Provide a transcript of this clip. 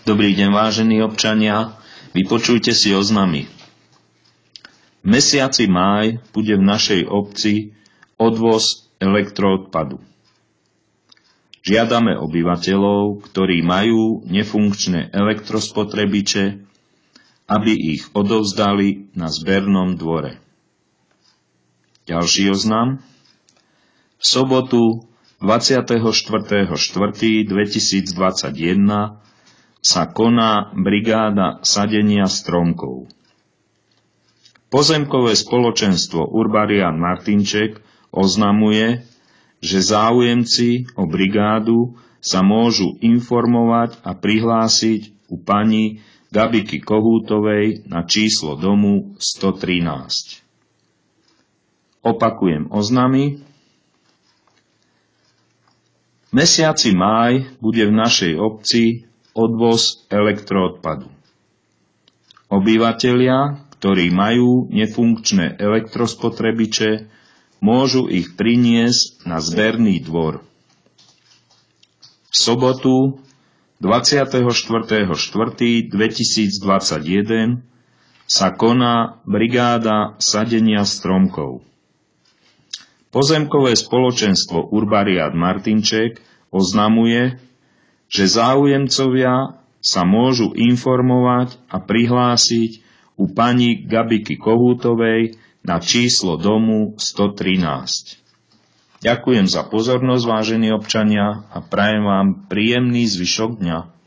Dobrý deň, vážení občania, vypočujte si oznamy. V mesiaci máj bude v našej obci odvoz elektroodpadu. Žiadame obyvateľov, ktorí majú nefunkčné elektrospotrebiče, aby ich odovzdali na zbernom dvore. Ďalší oznam. V sobotu 24.4.2021 sa koná brigáda sadenia stromkov. Pozemkové spoločenstvo Urbarian Martinček oznamuje, že záujemci o brigádu sa môžu informovať a prihlásiť u pani Gabiky Kohútovej na číslo domu 113. Opakujem oznamy. V mesiaci máj bude v našej obci odvoz elektroodpadu. Obyvatelia, ktorí majú nefunkčné elektrospotrebiče, môžu ich priniesť na zberný dvor. V sobotu 24.4.2021 sa koná brigáda sadenia stromkov. Pozemkové spoločenstvo Urbarian Martinček oznamuje, že záujemcovia sa môžu informovať a prihlásiť u pani Gabiky Kohútovej na číslo domu 113. Ďakujem za pozornosť, vážení občania, a prajem vám príjemný zvyšok dňa.